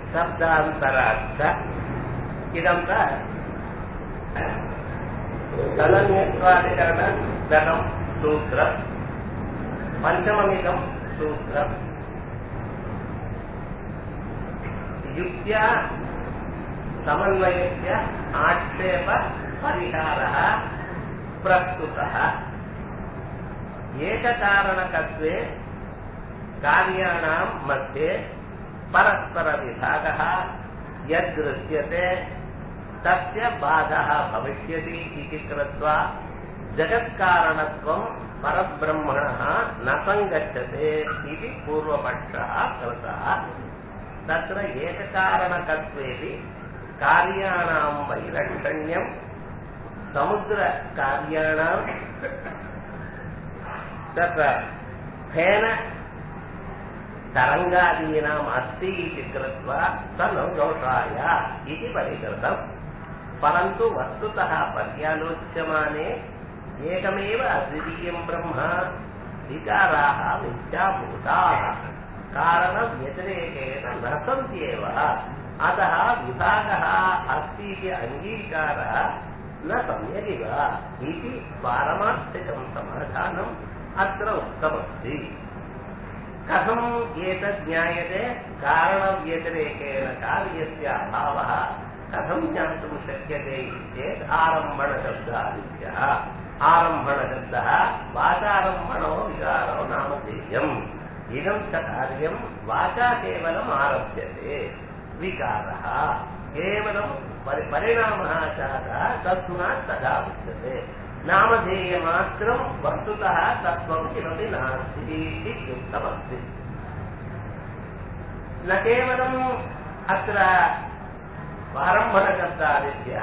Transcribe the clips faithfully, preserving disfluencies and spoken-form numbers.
शब्दान्तरार्थ इदं तदन्यत्वादिकरणगतं सूत्रं पञ्चममिदं सूत्रम् युक्त्या समन्वयस्य आक्षेप परिहारः प्रस्तुतः। एककारणकत्वे कार्याणां मध्ये परस्परविभागः यद्दृश्यते तस्य बाधः भविष्यति इति कृत्वा जगत्कारणत्वं परब्रह्मणः न सङ्गच्छते इति पूर्वपक्षः कृतः। तत्र एककारणकत्वेपि कार्याणां वैलक्षण्यं समुद्रकार्याणां तत्र फेन तरङ्गादीनाम् अस्ति इति कृत्वा स न दोषाय इति परिकृतम्। परन्तु वस्तुतः पर्यालोच्यमाने एकमेव अद्वितीयं ब्रह्म विकाराः मिथ्याभूताः कारणव्यतिरेकेन न सन्त्येव। अतः विभागः अस्ति इति अङ्गीकारः न सम्यगिव इति पारमार्थिकं समाधानम् अत्र उक्तमस्ति। कथम् एतत् ज्ञायते? कारणव्यतिरेकेन कार्यस्य अभावः कथं ज्ञातुं शक्यते इति चेत् आरम्भणशब्दादिभ्यः। आरम्भणशब्दः वाचारम्भणो विकारो नामधेयम्। इदं च कार्यं वाचा केवलम् आरभ्यते, विकारः केवलं परिणामः जातः, तस्मात् तथा उच्यते। नामधेयमात्रं वस्तुतः तत्त्वं किमपि नास्ति इत्युक्तमस्ति। न केवलम् अत्र आरम्भणशब्दादिभ्यः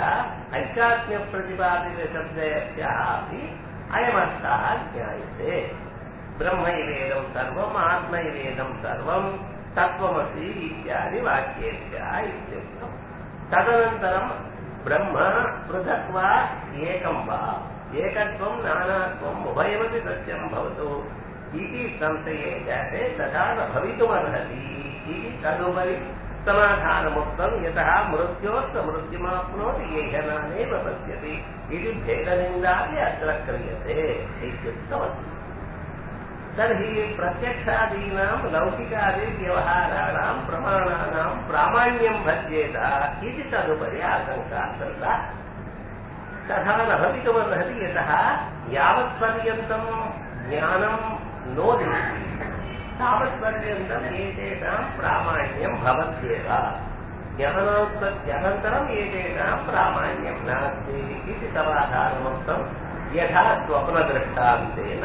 ऐकात्म्यप्रतिपादितशब्देभ्यः अपि अयमर्थः ज्ञायते। ब्रह्मैवेदं सर्वम् आत्मैवेदं सर्वं तत्त्वमसि इत्यादि वाक्येभ्यः इत्युक्तम्। तदनन्तरं ब्रह्म पृथक् वा एकं वा, एकत्वं नानात्वम् उभयमपि सत्यं भवतु इति संशये जाते तथा न भवितुमर्हति इति तदुपरि समाधानमुक्तं। यतः मृत्योस्तमृत्युमाप्नोति येहनानेव पश्यति इति भेदनिन्दापि अत्र क्रियते इत्युक्तमस्ति। तर्हि प्रत्यक्षादीनां लौकिकादिव्यवहाराणां प्रमाणानां प्रामाण्यं भज्येत इति तदुपरि आशङ्का कृता। तथा न भवितुमर्हति, यतः यावत्पर्यन्तं ज्ञानं नोदिति तावत्पर्यन्तम् एतेषां प्रामाण्यं भवत्येव। ज्ञानोत्पत्त्यनन्तरम् एतेषां प्रामाण्यं नास्ति इति समाधानमुक्तं। यथा स्वप्नदृष्टान्तेन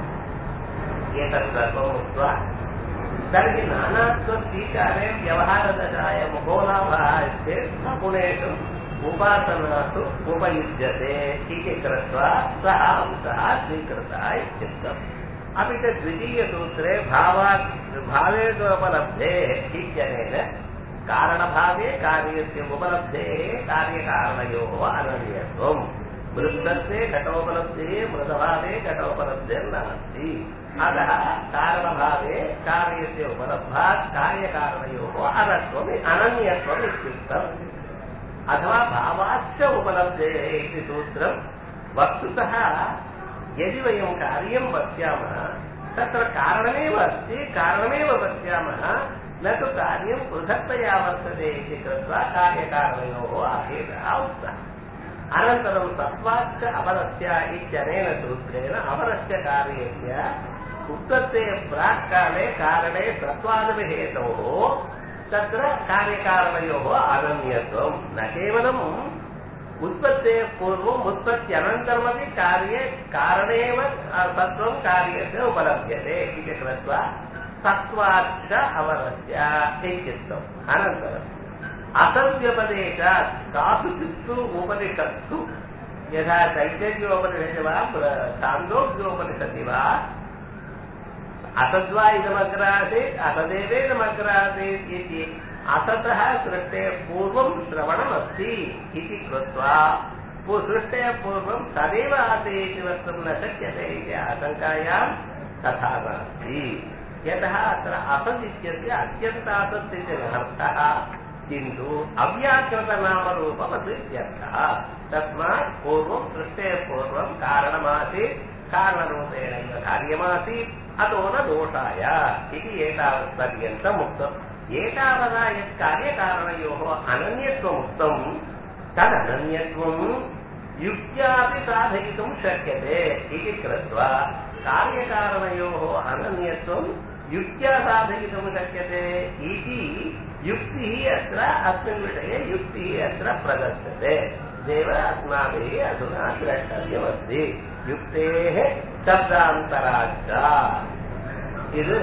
एतत् सर्वम् उक्त्वा तर्हि नानात्वस्वीकारे व्यवहारदशाय मुखोलाभः चेत् सगुणेषु उपासनासु उपयुज्यते इति कृत्वा सः अंशः स्वीकृतः इत्युक्तम्। अपि च द्वितीयसूत्रे भावात् भावेदुपलब्धेः इत्यनेन कारणभावे कार्यस्य उपलब्धेः कार्यकारणयोः अनन्यत्वम्। वृत्तस्य घटोपलब्धिः मृतभावे घटोपलब्धिर्नास्ति। अतः कारणभावे कार्यस्य उपलब्धात् कार्यकारणयोः अनत्वम् अनन्यत्वम् इत्युक्तम्। अथवा भावाच्च उपलब्धेः इति सूत्रं। वस्तुतः यदि वयं कार्यं पश्यामः तत्र कारणमेव अस्ति, कारणमेव पश्यामः, न तु कार्यं पृथक्तया वर्तते इति कृत्वा कार्यकारणयोः अभेदः उक्तः। अनन्तरं सत्त्वाच्च अपरस्य इत्यनेन सूत्रेण अपरस्य कार्यस्य उत्पत्तेः प्राक्काले कारणे सत्त्वादविहेतोः तत्र कार्यकारणयोः अनन्यत्वं। न केवलम् उत्पत्तेः पूर्वम् उत्पत्त्यनन्तरमपि कार्ये कारणेव सत्त्वं कार्यस्य उपलभ्यते इति कृत्वा सत्त्वाच्च अपरस्य इत्युक्तम्। अनन्तरम् असद्व्यपदेशात् कासुचित्सु उपनिषत्सु यथा तैत्तिरीयोपनिषदि वा छान्दोग्योपनिषदि वा असद्वा इदमग्रासीत् असदेवेदमग्रासीत् इति असतः सृष्टेः पूर्वं श्रवणमस्ति इति कृत्वा सृष्टेः पूर्वं तदेव आसीत् इति वक्तुं न शक्यते इति आशङ्कायां तथा नास्ति। यतः अत्र असत् इत्यस्य अत्यन्तासत् इति अर्थः किन्तु अव्याकृतनामरूपमत् इत्यर्थः तस्मात् पूर्वं सृष्टेः पूर्वं कारणमासीत् कारणरूपेणैव कार्यमासीत् अतो न दोषाय इति एतावत्पर्यन्तम् उक्तम् एतावता यत् कार्यकारणयोः अनन्यत्वमुक्तं तदनन्यत्वं युक्त्यापि साधयितुं शक्यते इति कृत्वा कार्यकारणयोः अनन्यत्वं युक्त्या साधयितुं शक्यते इति युक्तिः अत्र अस्मिन् विषये युक्तिः अत्र प्रदर्श्यते देव अस्माभिः अधुना द्रष्टव्यमस्ति युक्तेः शब्दान्तराच्च இது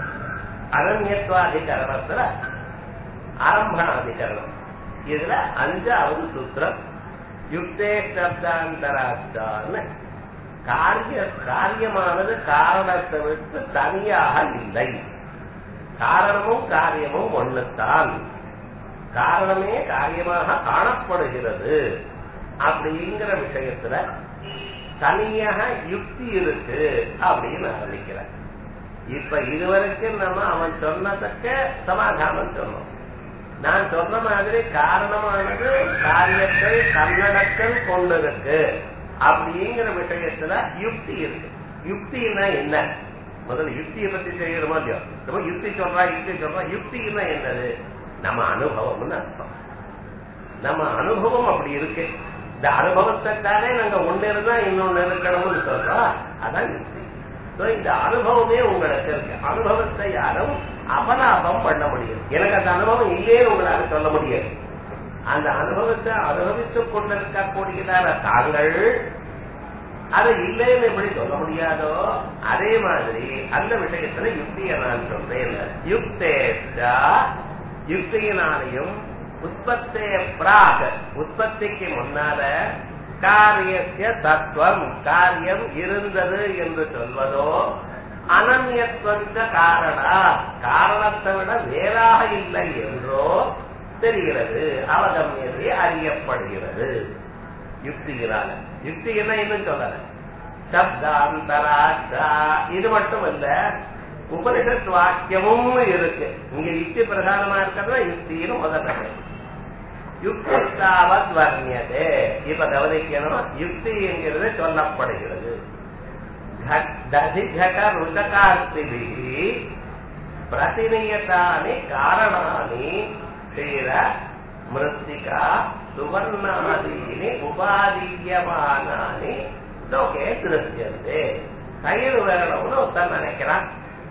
அனன்யத்வாதிகரணத்துல ஆரம்பணாதிகரணம் இதுல அஞ்சாவது சூத்திரம் யுக்தே சப்தாந்தராச்சான்னு காரிய காரியமானது காரணத்தை விட்டு தனியாக இல்லை காரணமும் காரியமும் ஒண்ணுத்தான் காரணமே காரியமாக காணப்படுகிறது அப்படிங்கிற விஷயத்துல தனியாக யுக்தி இருக்கு அப்படின்னு ஆரம்பிக்கிறார் இப்ப இதுவரைக்கும் நம்ம அவன் சொன்னதற்க சமாதானம் சொன்னோம் நான் சொன்ன மாதிரி காரணமானது காரியத்தை தன்னடக்கம் கொண்டிருக்கு அப்படிங்கிற விஷயத்துல யுக்தி இருக்கு யுக்தினா என்ன முதல்ல யுக்தியை பத்தி தெரியணுமா இல்லையோ நம்ம யுக்தி சொல்றா யுக்தி சொல்றா யுக்தினா என்னது நம்ம அனுபவம்னு அர்த்தம் நம்ம அனுபவம் அப்படி இருக்கு இந்த அனுபவத்தைத்தானே நாங்க ஒண்ணு இருந்தா இன்னொன்னு இருக்கணும்னு சொல்றோம் அதான் யுக்தி இந்த அனுபவமே உங்களுக்கு இருக்கு அனுபவத்தை யாரும் அபலாபம் பண்ண முடியும் எனக்கு அந்த அனுபவம் இல்லையே உங்களால சொல்ல முடியாது அந்த அனுபவத்தை அனுபவித்துக் கொண்டிருக்கக்கூடியதான தாங்கள் அது இல்லைன்னு எப்படி சொல்ல முடியாதோ அதே மாதிரி அந்த விஷயத்துல யுக்தியை நான் சொல்றேன் யுக்தேஷா யுக்தியினாலையும் உற்பத்தே பிராக் உற்பத்திக்கு முன்னால காரியத்திய தத்துவம் காரியம் இருந்தது என்று சொல்வதோ அனன்யத்வந்த காரணா காரணத்தை விட வேறாக இல்லை என்றோ தெரிகிறது அவகமியதை அறியப்படுகிறது யுக்தியினால யுக்தி என்ன இன்னும் சொல்லல சப்தாந்தராச்சா இது மட்டும் இல்ல உபனிஷத் வாக்கியமும் இருக்கு இங்க யுக்தி பிரதானமா இருக்கிறது யுக்தின்னு முதல்ல யுக்தாவத் வர்ணியதே இப்ப கவனிக்கணும் யுக்தி என்கிறது சொல்லப்படுகிறது ருச்சகாஸ்திபி பிரதிநியதானி காரணானி க்ஷீர மிருத்திகா சுவர்ணாதீனி உபாதீயமானானி லோகே திருஷ்யந்தே தயிர் வேணும்னு ஒருத்தன் நினைக்கிறான்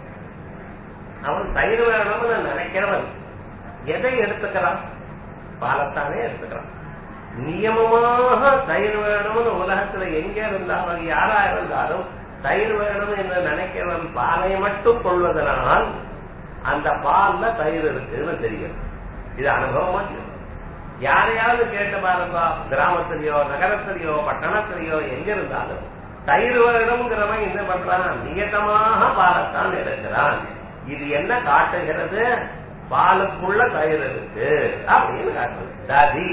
அவன் தயிர் வேணும்னு நினைக்கிறவன் எதை எடுத்துக்கிறான் பாலத்தானே எடுத்துக்கிறான் நியமமாக தயிர் வேணும்னு உலகத்துல எங்க இருந்தாலும் யாரா இருந்தாலும் தயிர் வேணும் என்று நினைக்கிறவன் பாலை மட்டும் கொள்வதனால் அந்த பால்ல தயிர் இருக்குன்னு தெரியும் இது அனுபவமா யாரையாவது கேட்டு பாருங்க கிராமத்திலேயோ நகரத்திலேயோ பட்டணத்திலேயோ எங்க இருந்தாலும் தயிர் வேணும்ங்கிறவன் என்ன பண்றான் நியதமாக பாலத்தான் எடுக்கிறான் இது என்ன காட்டுகிறது பாலுக்குள்ள தயிர் இருக்கு அப்படின்னு காட்டுறது ததி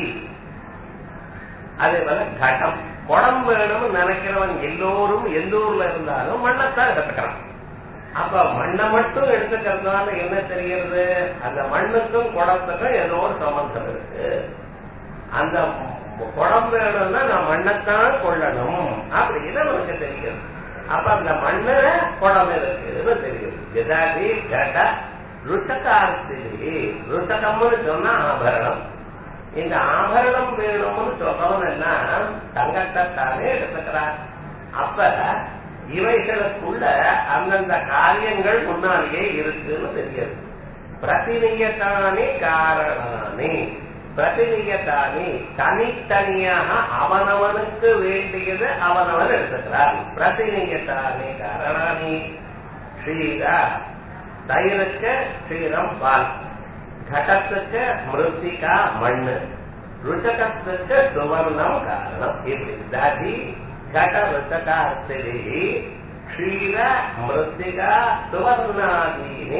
அதே போல கடம் குடம் வேணும்னு நினைக்கிறவன் எல்லோரும் எந்த ஊர்ல இருந்தாலும் மண்ணைத்தான் எடுத்துக்கிறான் அப்ப மண்ணை மட்டும் எடுத்துக்கிறதுனால என்ன தெரிகிறது அந்த மண்ணுக்கும் குடத்துக்கும் ஏதோ ஒரு சம்பந்தம் இருக்கு அந்த குடம் வேணும்னா நான் மண்ணைத்தான் கொள்ளணும் அப்படின்னு நமக்கு தெரிகிறது அப்ப அந்த மண்ணு குடம் இருக்குன்னு தெரியும் எதாதி கட ருச்சகார்த்தி ருச்சகம்னு சொன்னா ஆபரணம் இந்த ஆபரணம் வேணும்னு சொல்றவன் என்ன தங்கத்தானே எடுத்துக்கிறார் அப்ப இவைகளுக்குள்ள அந்தந்த காரியங்கள் முன்னாலேயே இருக்குன்னு தெரியாது பிரதிநியத்தானே காரணானே பிரதிநியத்தானே தனித்தனியாக அவனவனுக்கு வேண்டியது அவனவன் எடுத்துக்கிறான் பிரதிநியத்தானே காரணானே ஸ்ரீரா தயிருக்கு ஸ்ரீரம் பால் கடத்துக்கு மிருத்திகா மண்ணு ருச்சகத்துக்கு சுவர்ணம் காரணம் இப்படி ததி கட ருச்சகாஸ்திரி க்ஷீர மிருத்திகா சுவர்ணாதீனி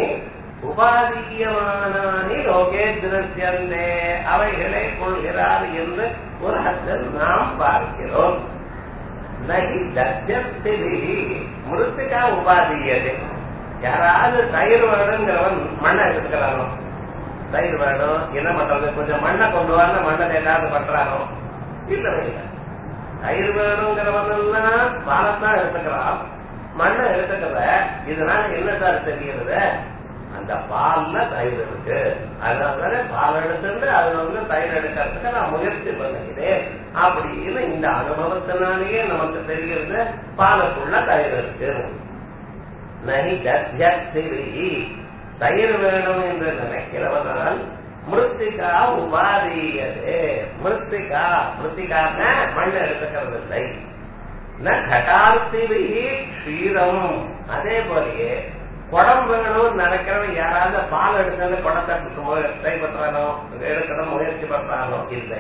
உபாதீயமானானி லோகே திருஷ்யந்தே அவைகளை கொள்கிறார் என்று உலகத்தில் நாம் பார்க்கிறோம் நகி தத்யஸ்திரி மிருத்திகா உபாதீயதே யாராவது தயிர் வேணுங்கிறவன் மண்ணை எடுத்துக்கிறானோ தயிர் வேணும், என்ன பண்றது, கொஞ்சம் மண்ணை கொண்டு வரல, மண்ணை ஏதாவது பண்றானோ இல்லவே இல்லை. தயிர் வேணுங்கிறவங்கெல்லாம் பாலத்தான் எடுத்துக்கிறான், மண்ணை எடுத்துக்கிற. இதனால என்ன சார் தெரிகிறது, அந்த பால்ல தயிர் இருக்கு, அதனால பால் எடுத்துட்டு அதுல வந்து தயிர் எடுக்கிறதுக்கு நான் முயற்சி பண்ணுகிறேன் அப்படின்னு இந்த அனுபவத்தினாலேயே நமக்கு தெரிகிறது பாலுக்குள்ள தயிர் இருக்கு. நகி கத்திரி தயிர் வேணும் என்று நினைக்கிறவனால் மிருத்திகா உபாதீயதே. மிருத்திகா மிருத்திகான மண் எடுத்துக்கிறது இல்லை. கட்டார்த்தி க்ஷீரம், அதே போலயே குடம் வேணும்னு நினைக்கிறவன் யாராவது பால் எடுக்கிறது குடத்தை ட்ரை பண்றானோ, எடுக்கணும் முயற்சி பண்றானோ இல்லை.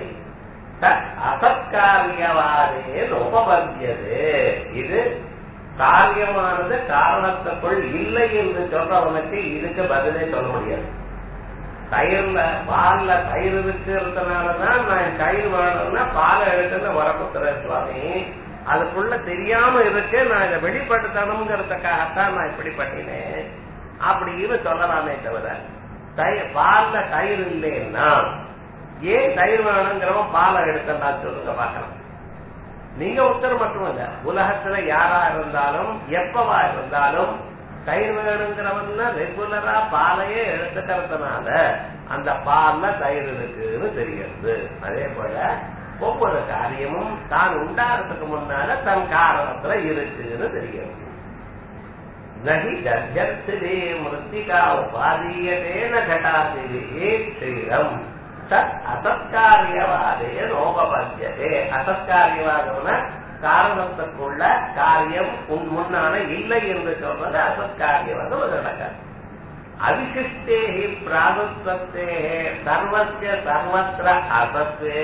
அசத்காரியவாதே உபபத்தியது. இது காரியமானது காரணத்துக்குள் இல்லை என்று சொல்றவனுக்கு இதுக்கு பதிலே சொல்ல முடியாது. தயிர்ல பால்ல தயிர் இருக்கிறதுனாலதான் நான் தயிர் வேணும்னா பாலை எடுத்துன்னு வரப்புத்துற சுவாமி, அதுக்குள்ள தெரியாம இருக்கு, நான் இதை வெளிப்படுத்தணுங்கிறதுக்காகத்தான் நான் இப்படி பண்ணினேன் அப்படின்னு சொல்லலாமே தவிர தயிர் பால்ல தயிர் இல்லைன்னா ஏன் தயிர் வேணுங்கிறவன் பாலை எடுத்தான் சொல்லுங்க பாக்கலாம். நீங்க உத்தரவு மட்டும் இல்ல, உலகத்துல யாரா இருந்தாலும் எப்பவா இருந்தாலும் தயிர் வேணுங்கிறவன்னா ரெகுலரா பாலையே எடுத்துக்கிறதுனால அந்த பால்ல தயிர் இருக்குன்னு தெரிகிறது. அதே போல ஒவ்வொரு காரியமும் தான் உண்டாகிறதுக்கு முன்னால தன் காரணத்துல இருக்குன்னு தெரிகிறது. நகி கர்ஜத்திலே மிருத்திகா உபாதீயதேன கட்டாதிலே க்ஷீரம் தத் அசத்காரியவாதே நோபபத்தியதே. அசத்காரியவாதம்னா காரணத்துக்குள்ள காரியம் முன்னால இல்லை என்று சொல்றது அசத்காரியவாதம். அது நடக்காது. அவிசிஷ்டேஹி பிராகுத்வத்தேஹே சர்வஸ்ய சர்வத்ர அசத்வே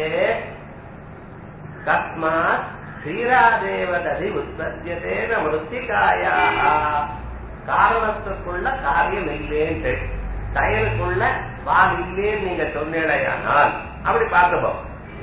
கஸ்மாத் ஸ்ரீராதேவததி உற்பத்தியதேன மிருத்திகாயாஹ. காரணத்துக்குள்ள காரியம் இல்லேன்னு, தயலுக்குள்ள பால் இல்லேன்னு நீங்க சொன்னேடையானால் அப்படி பார்க்கப்போம்.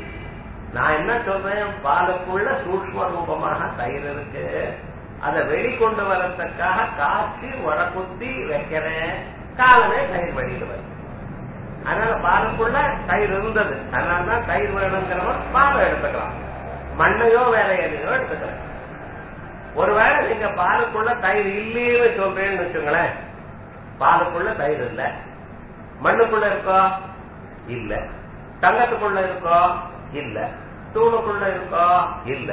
நான் என்ன சொல்றேன், பாலுக்குள்ள சூக்ஷ்ம ரூபமாக தயிர் இருக்கு, அதை வெளிக்கொண்டு வரத்துக்காக காய்ச்சி உரக்குத்தி வைக்கிறேன், காலமே தயிர் வெளியில வருது. அதனால பாலுக்குள்ள தயிர் இருந்தது, அதனாலதான் தயிர் வேணுங்கிறவன் பாலை எடுத்துக்கலாம், மண்ணையோ வேற எதையோ எடுத்துக்கலாம். ஒருவேளை நீங்க பாலுக்குள்ள தயிர் இல்லையே சொல்றேன்னு வச்சுங்களேன், பாலுக்குள்ள தயிர் இல்ல, மண்ணுக்குள்ள இருக்கோ இல்ல, தங்கத்துக்குள்ள இருக்கோ இல்ல, தூணுக்குள்ள இருக்கோ இல்ல,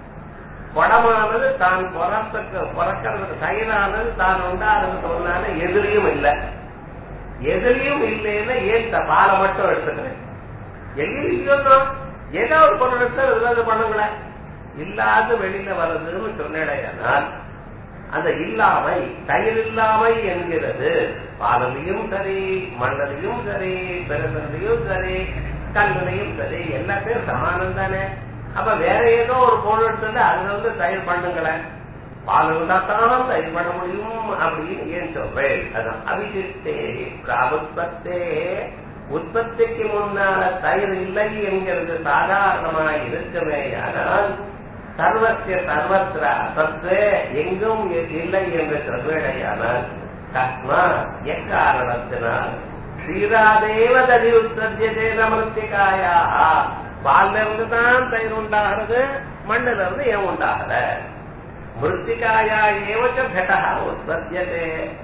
குடமானது தான் பிறத்துக்கு பிறக்கிறதுக்கு தயிரானது தான் உண்டாகிறதுக்கு முன்னால எதிரியும் இல்லை. எதிரியும் இல்லைன்னா ஏன் பாலை மட்டும் எடுத்துக்கிறேன், எதிரியும் ஏதோ ஒரு பொருள் எடுத்து பண்ணுங்களேன், இல்லாத வெளியில வருதுன்னு சொன்னேடையானால் அந்த இல்லாமை தயிர் இல்லாமை என்கிறது பாலிலையும் சரி, மண்ணலையும் சரி, பெருந்திலையும் சரி, கல்விலையும் சரி, எல்லாத்தையும் சமானம் தானே. அப்ப வேற ஏதோ ஒரு பொருள் எடுத்து அதுல வந்து தயிர் பண்ணுங்களேன், பால் இருந்தாத்தான் தயிர் பண்ண முடியும் அப்படின்னு ஏன் சொல்றேன். அதான் அபிஷிஷ்டே பிராபுத்பத்தே, உற்பத்திக்கு முன்னால தயிர் இல்லை என்கிறது சாதாரணமாக இருக்கவே. ஆனால் சர்வசிய சர்வத்திர அசத்வே எங்கும் இல்லை என்று சொல்வேடையானால் கஸ்மா எக்காரணத்தினால் ஸ்ரீராதேவததி உற்பத்தியதே மிருத்திகாயா. பால்ல இருந்து தான் தயிர் உண்டாகிறது, மண்ணில இருந்து ஏன் உண்டாகல. மிருத்திகாயா ஏவச்ச கடா உற்பத்தியதே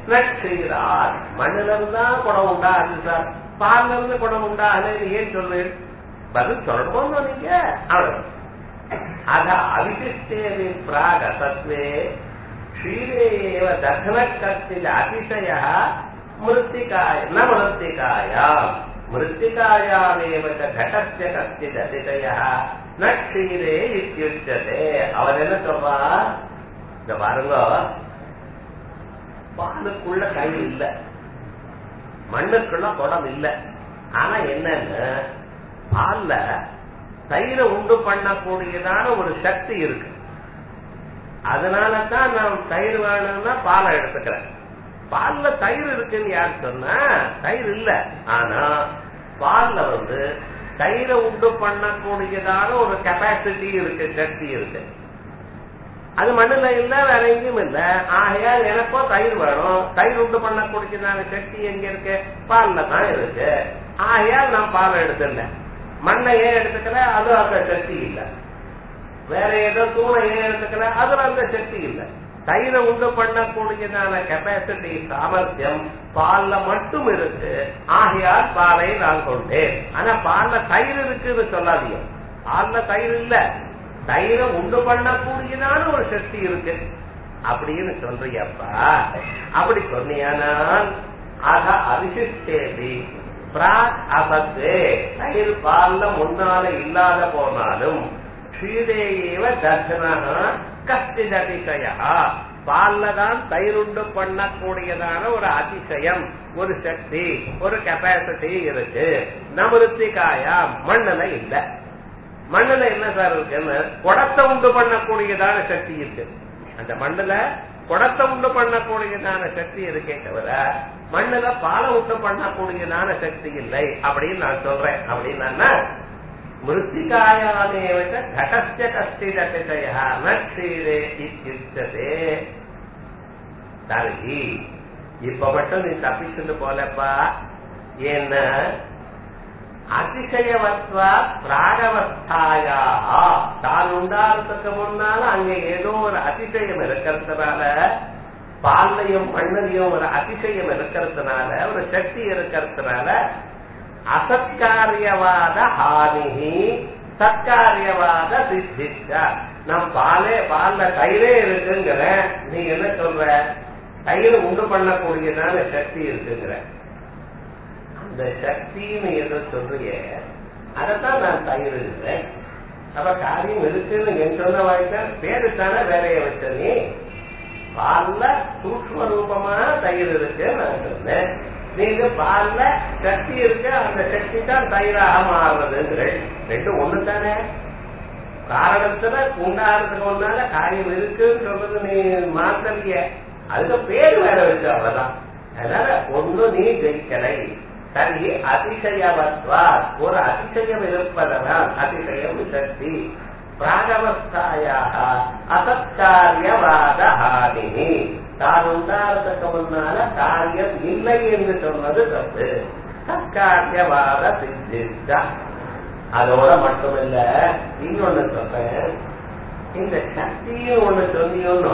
நீராத். மண்ணில இருந்தான் குடம் உண்டாகுது சார், பால்ல இருந்து குடம் உண்டாகல ஏன் சொல்லு, பதில் சொல்லணுமோ நீங்க. அவ்வளவு அத அவிசிஷ்டே பிராக் அசத்வே க்ஷீரேவ தக்ன கர்த்தில அதிசய மிருத்திகாய ந மிருத்திகாயா. மிருத்திகாயாமேவ கடஸ்ய கர்த்தில அதிசய ந க்ஷீரே இத்யுச்யதே. அவர் என்ன சொல்றா, இந்த பாருங்க, பாலுக்குள்ள தயிர் இல்ல, மண்ணுக்குள்ள குடம் இல்ல. ஆனா என்னன்னு, பால்ல தயிரை உண்டு பண்ணக்கூடியதான ஒரு சக்தி இருக்கு. அதனாலதான் நான் தயிர் வேணும்னா பாலை எடுத்துக்கிறேன். பால்ல தயிர் இருக்குன்னு யார் சொன்னா, தயிர் இல்ல. ஆனா பால்ல வந்து தயிரை உண்டு பண்ணக்கூடியதான ஒரு கெப்பாசிட்டி இருக்கு, சக்தி இருக்கு. அது மண்ணுல இல்ல, வேற எங்கேயும் இல்ல. ஆகையால் எனக்கோ தயிர் வேணும். தயிர் உண்டு பண்ணக்கூடியதான சக்தி எங்க இருக்கு? பால்ல தான் இருக்கு. ஆகையால் நான் பால் எடுத்துல. மண்ணை ஏன் எடுத்துக்கல? அது அந்த சக்தி இல்ல. வேற ஏதோ தூணை ஏன் எடுத்துக்கல? அதுல அந்த சக்தி இல்ல. தயிரை உண்டு பண்ணக்கூடியதான கெப்பாசிட்டி, சாமர்த்தியம் பால்ல மட்டும் இருக்கு. ஆகையால் பாலை நான் கொண்டேன். ஆனா பால்ல தயிர் இருக்குன்னு சொல்லாதீங்க. பால்ல தயிர் இல்ல, தயிரை உண்டு பண்ணக்கூடியதான ஒரு சக்தி இருக்கு அப்படின்னு சொல்றியப்பா. அப்படி சொன்னியானால் ஆக அவிசிஷ்டேதி பிராக் அசத்தே, தயிர் பால்ல முன்னால இல்லாத போனாலும் ஸ்ரீதேவ தர்சனா கஷ்டித அதிசயா, பால்லதான் தயிருண்டு பண்ணக்கூடியதான ஒரு அதிசயம், ஒரு சக்தி, ஒரு கெப்பாசிட்டி இருக்கு. நமிருத்திகாயா மண்ணுல இல்ல. மண்ணுல என்ன சார் இருக்குன்னு குடத்தை உண்டு பண்ணக்கூடியதான சக்தி இருக்கு. அந்த மண்ணுல குடத்தை உண்டு பண்ணக்கூடியதான சக்தி இருக்கே தவிர மண்ணுல பாலை உண்டு பண்ணக்கூடியதான சக்தி இல்லை அப்படின்னு நான் சொல்றேன். அப்படின்னா மிருத்திகாயானேவ கடஸ்ய கஷ்டிததிசயா நக்ஷீரே இத்யுக்ததே. தர்ஹி இப்ப மட்டும் நீ தப்பிச்சுட்டு போலப்பா. ஏன்னா அதிசயவத்வா பிராகவஸ்தாயா, தான் உண்டாகிறதுக்கு முன்னால அங்க ஏதோ ஒரு அதிசயம் இருக்கிறதுனால, பால்லையும் மண்ணிலையும் ஒரு அதிசயம் இருக்கிறதுனால, ஒரு சக்தி இருக்கிறதுனால அசத்காரியவாத ஹானிஹி சத்காரியவாத சித்திச்சா. நம் பாலே பால்ல தயிரே இருக்குங்கிற, நீ என்ன சொல்ற? தயிர் உண்டு பண்ணக்கூடியதான சக்தி இருக்குங்கிற. அந்த சக்தின்னு எதை சொல்றிய அதைத்தான் நான் தயிர் இருக்கிறேன். அப்ப காரியம் இருக்குன்னு என் சொன்ன வாய்க்க பேருத்தான வேலையை வச்ச நீ. பால்ல சூக்ஷ்ம ரூபமான தயிர் இருக்கு நான் சொன்னேன். நீங்க பால்ல சக்தி இருக்கு, அந்த சக்தி தான் தயிராக மாறுறதுங்கிற. ரெண்டும் ஒண்ணு தானே. காரணத்துல உண்டாகிறதுக்கு ஒன்னால காரியம் இருக்குன்னு சொல்றது நீ மாத்தலைய, அதுக்கு பேர் வேற வச்சு அவ்வளவுதான். அதனால ஒண்ணு நீ ஜெயிக்கலை. சரி, அதிசயவத்வா ஒரு அதிசயம் இருப்பதனால் அதிசயம் சக்தி. பிராகவஸ்தாயாக அசத்காரியவாத ஹானினி, தான் உண்டாகிறதுக்கு முன்னால காரியம் இல்லை என்று சொன்னது தப்பு. சத்காரியவாத சித்திச்சா. அதோட மட்டுமில்ல, இன்னொன்னு சொல்றேன். இந்த சக்தியும் ஒண்ணு சொன்னியோன்னு,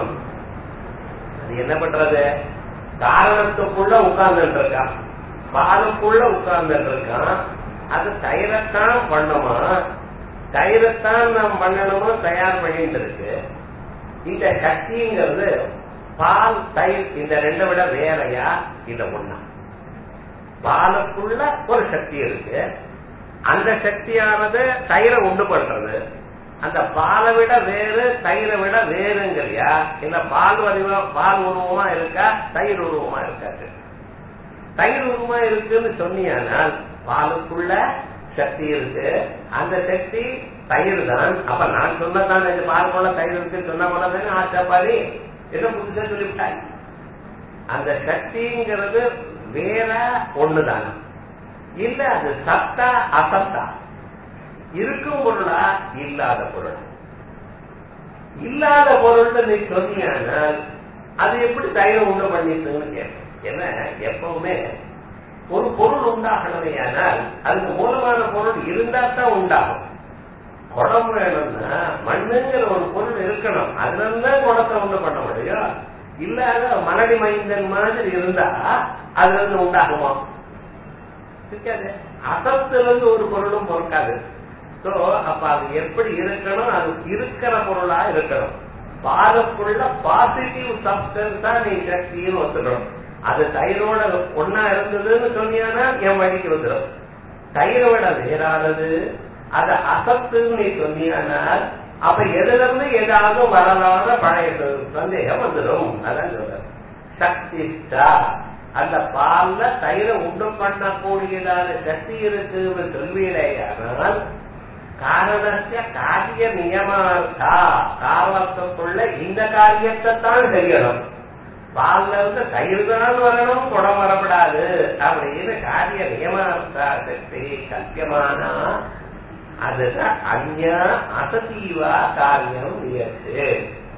அது என்ன பண்றது? காரணத்துக்குள்ள உட்கார்ந்துட்டு இருக்கான், பாலுக்குள்ள உட்கார்ந்துட்டு இருக்கான். அது தயிரத்தான் பண்ணுமா, தயிரத்தான் நாம் பண்ணணுமோ தயார் பண்ணிட்டு இருக்கு. இந்த சக்திங்கிறது பால் தயிர் இந்த ரெண்டை விட வேறையா இல்ல ஒண்ணா? பாலுக்குள்ள ஒரு சக்தி இருக்கு, அந்த சக்தியானது தயிரை உண்டு பண்றது. அந்த பாலை விட வேறு, தயிரை விட வேறுங்கறியா? இல்ல பால் வடிவா பால் உருவமா இருக்கா, தயிர் உருவமா இருக்காது? தயிர் உருவமா இருக்குன்னு சொன்னியானால் பாலுக்குள்ள சக்தி இருக்கு, அந்த சக்தி தயிர் தான். அப்ப நான் சொன்னதான் இந்த பால் போல தயிர் இருக்குன்னு சொன்ன போலதானே ஆச்சாப்பாரி ஏதோ புதுசா சொல்லிவிட்டாய். அந்த சக்திங்கிறது வேற ஒண்ணுதான இல்ல, அது சத்தா அசத்தா? இருக்கும் பொருளா இல்லாத பொருள்? இல்லாத பொருள் நீ சொன்னியானால் அது எப்படி தயிரை உண்டு பண்ணிட்டுன்னு கேட்க. ஏன்னா எப்பவுமே ஒரு பொருள் உண்டாகணுமே, ஆனால் அதுக்கு மூலமான பொருள் இருந்தா தான் உண்டாகும். குடம் வேணும்னா மண்ணுங்கிற ஒரு பொருள் இருக்கணும், அதுதான் குடத்தை உண்டு பண்ண முடியும். இல்லாத மலடி மைந்தன் மாதிரி இருந்தா அதுல இருந்து உண்டாகுமா? இருக்காது. அசத்திலிருந்து ஒரு பொருளும் பொறுக்காது. சோ அப்ப அது எப்படி இருக்கணும்? அது இருக்கிற பொருளா இருக்கணும். பாலுக்குள்ள பாசிட்டிவ் சப்ஸ்டன்ஸ் தான் நீ சக்தின்னு ஒத்துக்கணும். அது தயிரோட ஒன்னா இருந்ததுன்னு சொன்னியானா என் வழிக்கு வந்துடும். தயிரோட வேறானது அது அசத்துன்னு நீ சொன்னியானால் அப்ப எதுல இருந்து ஏதாவது வரலாத பழைய சந்தேகம் வந்துடும். அதான் சொல்ற சக்திஷ்டா. அந்த பால்ல தயிரை உண்டு பண்ணக்கூடியதான சக்தி இருக்குன்னு சொல்வீடையானால் காரணத்திய காரிய நியமார்த்தா, காரணத்துக்குள்ள இந்த காரியத்தை தான் செய்யணும். பால்ல இருந்து தயிர் தான் வரணும், குடம் வரப்படாது அப்படின்னு காரிய நியமார்த்தா சக்தி சத்தியமானா அதுதான் அந்யா அசதீவா காரியம் இயற்று.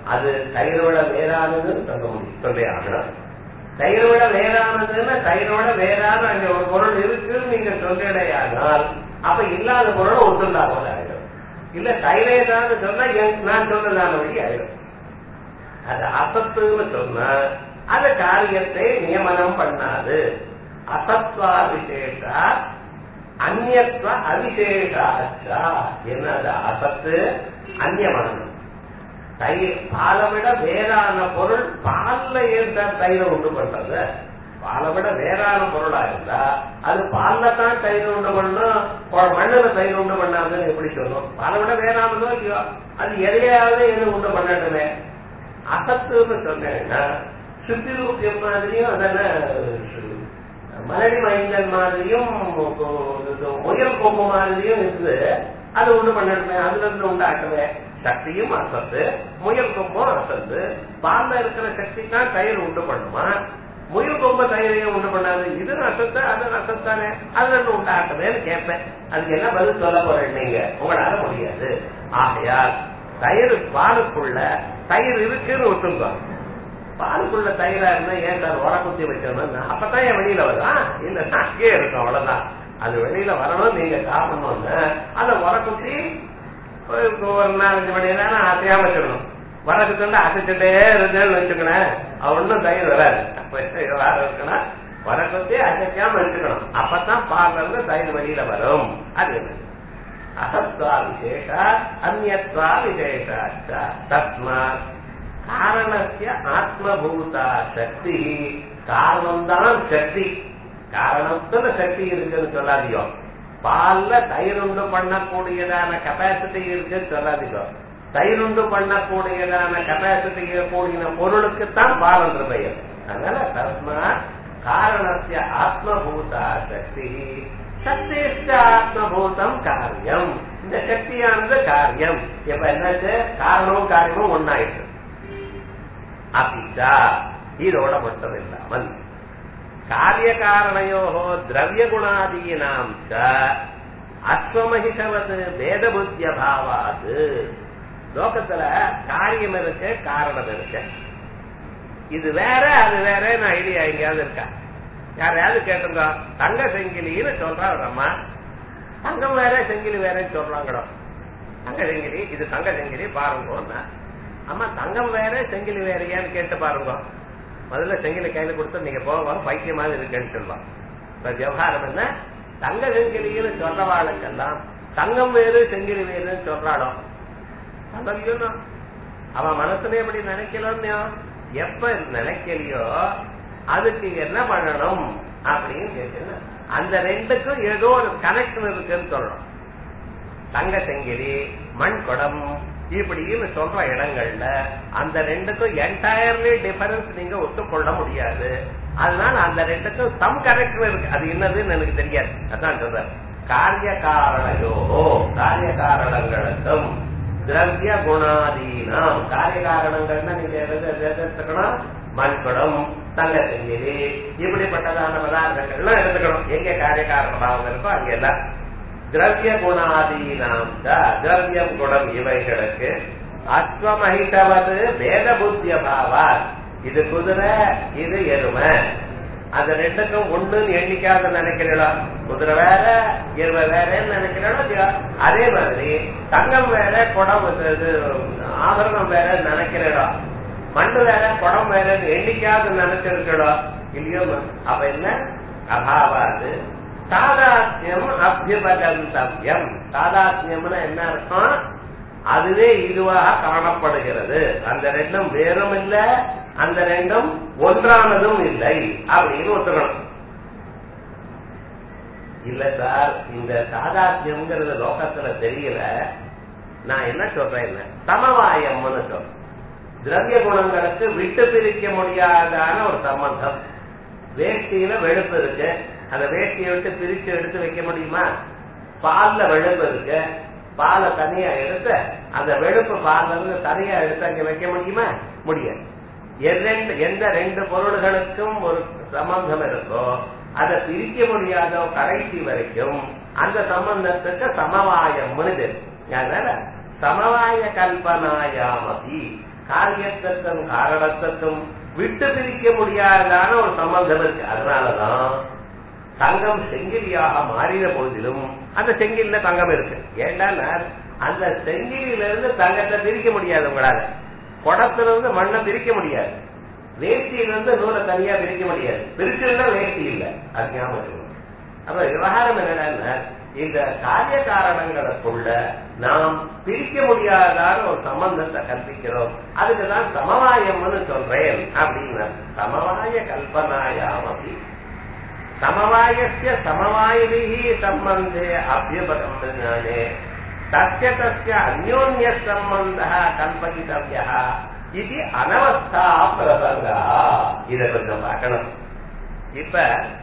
அது தயிரோட வேறானதுன்னு சொல்ல முடியும், சொல்லி ஆகணும். தயிரோட வேறானதுன்னா தயிரோட வேறான அங்க ஒரு பொருள் இருக்குன்னு நீங்க சொல்லையானால் அப்ப இல்லாத பொருளை ஒத்துள்ளாத ஆயிடும். இல்ல தயிரேதான்னு சொன்னா நான் சொன்னதான வழி ஆயிடும். அது அசத்துன்னு சொன்னா அந்த காரியத்தை நியமனம் பண்ணாது. அசத்வா விசேஷா அந்நியத்துவ அவிசேஷாச்சா. என்னது அசத்து? அந்நியமானது. தயிர் பாலை விட வேறான பொருள் பால்ல ஏன் தயிரை உண்டு பண்றது? பாலை விட வேறான பொருளா இருந்தா அது பால்ல தான் தயிர் உண்டு பண்ணும், மண்ணுல தயிர் உண்டு பண்ணாதுன்னு எப்படி சொல்லும்? பாலை விட வேறானதோ இல்லையோ அது எதையாவது எது உண்டு பண்ணட்டுமே. அசத்துன்னு சொன்னேன்னா சுத்திரூப்பியம் மாதிரியும் அதெல்லாம் மலடி மைந்தன் மாதிரியும் முயல் கொம்பு மாதிரியும் இருந்து அது உண்டு பண்ணணுமே, அதுல இருந்து உண்டாக்குவே. சக்தியும் அசத்து, முயல் கொம்பும் அசத்து. பால்ல இருக்கிற சக்தி தான் தயிர் உண்டு பண்ணுமா, முயல் கொம்ப தயிரையும் உண்டு பண்ணாது. இது அசத்து அது அசத்தானே, அதுல இருந்து உண்டாக்குவேன்னு கேட்பேன். அதுக்கு என்ன பதில் சொல்ல போறேன் நீங்க? உங்களால முடியாது. ஆகையால் தயிர் பாலுக்குள்ள தயிர் இருக்குன்னு ஒத்துங்க. பாலுக்குள்ள தயிரா இருந்தா ஏன் சார் உர குத்தி வச்சோம்னா அப்பதான் என் வெளியில வருதான்? இல்ல அங்கே இருக்கும், அவ்வளவுதான். அது வெளியில வரணும், நீங்க சாப்பிடணும்னு அந்த உர குத்தி ஒரு நாலஞ்சு மணி நேரம் அசையாம வச்சிடணும். வரக்கு சொன்னா அசைச்சுட்டே இருந்தேன்னு வச்சுக்கணும், ஒன்னும் தயிர் வராது. வாரம் இருக்குன்னா வர குத்தி அசைக்காம வச்சுக்கணும், அப்பதான் பால்ல இருந்து தயிர் வெளியில வரும். அது என்ன? அசத்வா விசேஷா அந்நியத்வா விசேஷாச்ச. தஸ்மாத் காரணஸ்ய ஆத்மபூதா சக்தி. காரணம்தான் சக்தி. காரணத்துல சக்தி இருக்குன்னு சொல்லாதீங்க. பால்ல தயிர் உண்டு பண்ணக்கூடியதான கெப்பாசிட்டி இருக்குன்னு சொல்லாதீங்க. தயிர் உண்டு பண்ணக்கூடியதான கெப்பாசிட்டி கூடின பொருளுக்குத்தான் பால் என்று பெயர். அதனால தஸ்மாத் காரணஸ்ய ஆத்மபூதா சக்தி. சக்திஷ்ட ஆத்மபூதம் காரியம். இந்த சக்தியானது காரியம். இப்ப என்னாச்சு? காரணமும் காரியமும் ஒன்னாயிட்டு. அபிச்சா இதோட மட்டும் இல்லாமல் காரிய காரணையோ திரவிய குணாதீனாம் அஸ்வமகிஷவது வேத புத்திய பாவாது. லோகத்துல காரியம் இருக்கு, காரணம் இருக்கு. இது வேற அது வேற ஐடியா எங்கேயாவது இருக்கா? யாரையாவது கேட்டுங்க. தங்க செங்கிலின்னு சொல்றாங்க அம்மா, தங்கம் வேற செங்கிலி வேறன்னு சொல்றாங்களோ. தங்க செங்கிலி இது தங்க செங்கிலி பாருங்க. அம்மா தங்கம் வேற செங்கிலி வேறையான்னு கேட்டு பாருங்க. முதல்ல செங்கிலி கையில கொடுத்து நீங்க போக பைத்தியமாக இருக்குன்னு சொல்லுவாங்க. விவகாரம் என்ன? தங்க செங்கிலின்னு சொல்றவாளுக்கெல்லாம் தங்கம் வேறு செங்கிலி வேறுன்னு சொல்றாளோ அதெல்லாம் அவன் மனசுல எப்படி நினைக்கலையோ, எப்ப நினைக்கலையோ அதுக்கு என்ன பண்ணணும் அப்படின்னு கேட்டு அந்த ரெண்டுக்கும் ஏதோ ஒரு கனெக்ஷன் இருக்குன்னு சொல்றோம். தங்க செங்கிலி மண் குடம் இப்படின்னு சொல்ற இடங்கள்ல அந்த ரெண்டுக்கும் என்டையர்லி டிஃபரன்ஸ் நீங்க ஒத்துக்கொள்ள முடியாது. அதனால அந்த ரெண்டுக்கும் சம் கனெக்ஷன் இருக்கு. அது என்னதுன்னு எனக்கு தெரியாது. அதான் சொல்ற காரிய காரணயோ காரிய காரணங்களுக்கும் திரவிய குணாதீனம். காரிய காரணங்கள்னா நீங்க எடுத்துக்கணும். மண்குடம் தங்க செங்கிலி இப்படிப்பட்டதான பதார்த்தங்கள்லாம் எடுத்துக்கணும். எங்க காரிய காரணமாக இருக்கோ அங்கெல்லாம் திரவிய குணாதீனாம் திரவியம் குணம் இவைகளுக்கு அஸ்வமகிஷவது வேத புத்திய பாவா. இது குதிரை இது எருமை, அந்த ரெண்டுக்கும் ஒண்ணுன்னு எண்ணிக்காத நினைக்கிறீங்களா? குதிரை வேற எருமை வேறன்னு நினைக்கிறீங்களா? அதே மாதிரி தங்கம் வேற குடம் ஆபரணம் வேற நினைக்கிறீங்களா? மண்ணு வேற குடம் வேற எண்ணிக்காத நினைச்சிருக்கா இல்லையோ? அப்ப என்ன அபாவாது தாதாத்மியம் அபியுபகந்தவ்யம். தாதாத்மியம்னா என்ன அர்த்தம்? அதுவே இதுவாக காணப்படுகிறது. அந்த ரெண்டும் வேறும் இல்ல, அந்த ரெண்டும் ஒன்றானதும் இல்லை அப்படின்னு ஒத்துக்கணும். இல்ல சார் இந்த தாதாத்மியம்ங்கிறது லோகத்துல தெரியல, நான் என்ன சொல்றேன், சமவாயம்னு சொல்றேன். திரவிய குணங்களுக்கு விட்டு பிரிக்க முடியாதான ஒரு சம்பந்தம். வேஷ்டியில வெளுப்பு இருக்கு, அந்த வேஷ்டியை விட்டு பிரிச்சு எடுத்து வைக்க முடியுமா? பால்ல வெளுப்பு இருக்கு, பாலை தனியா எடுத்து அந்த வெளுப்பு பால்ல இருந்து தனியா எடுத்து அங்க வைக்க முடியுமா? முடியாது. எந்த ரெண்டு பொருள்களுக்கும் ஒரு சம்பந்தம் இருக்கோ அதை பிரிக்க முடியாதோ கடைசி வரைக்கும் அந்த சம்பந்தத்துக்கு சமவாயம். அதனால சமவாய கல்பனாயாமதி காரியத்துக்கும் காரணத்துக்கும் விட்டு பிரிக்க முடியாததான ஒரு சம்பந்தம் இருக்கு. அதனாலதான் தங்கம் செங்கிலியாக மாறின போதிலும் அந்த செங்கில தங்கம் இருக்கு. ஏன்னா அந்த செங்கிலிருந்து தங்கத்தை பிரிக்க முடியாது. உங்களால குடத்துல இருந்து மண்ணை பிரிக்க முடியாது. வேஷ்டியிலிருந்து நூலை தனியா பிரிக்க முடியாது. பிரிச்சிருந்தா வேஷ்டி இல்லை. அது ஞாபகம். அப்ப விவகாரம் என்னன்னா இந்த காரிய காரணங்களுக்குள்ள நாம் பிரிக்க முடியாதான ஒரு சம்பந்தத்தை கற்பிக்கிறோம். அதுக்குதான் சமவாயம்னு சொல்றேன் அப்படின்னா சமவாய கல்பனாயாமி சமவாயஸ்ய சமவாயிபிஹி சம்பந்தே அபியுபகம்ஞானே தஸ்ய தஸ்ய அந்யோன்ய சம்பந்தः கல்பயிதவ்யः இது அனவஸ்தா பிரசங்கா. இதை கொஞ்சம் பார்க்கணும். இப்ப